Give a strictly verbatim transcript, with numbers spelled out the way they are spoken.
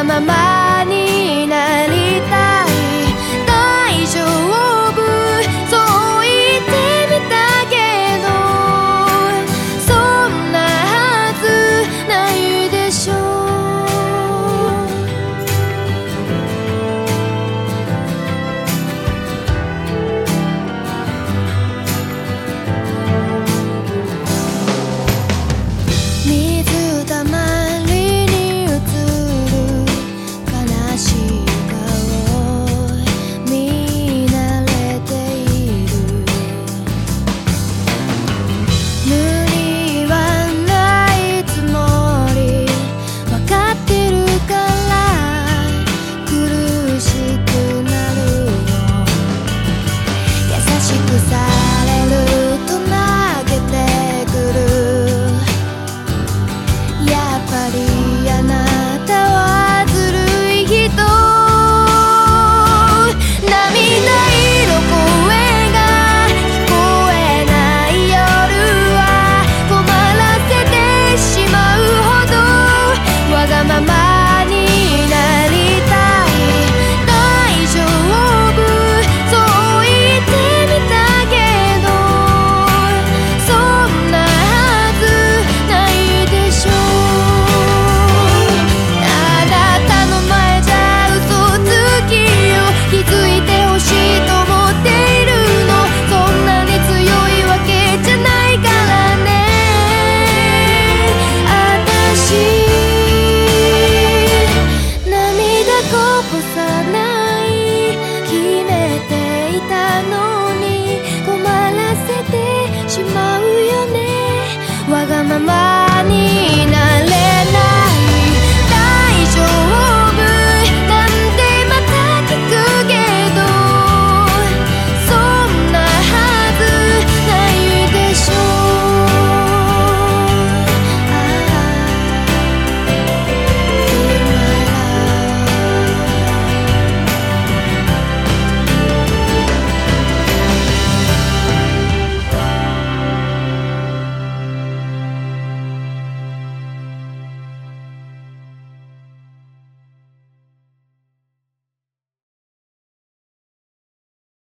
がままになりたい。大丈夫そう言ってみたけど、そんなはずないでしょう。水たまりに映る悲しい顔、見慣れている。無理はないつもりわかってるから、苦しくなるよ。優しくされると投げてくる。やっぱりあなたはずるい人。涙色声が聞こえない夜は困らせてしまうほど、わがまま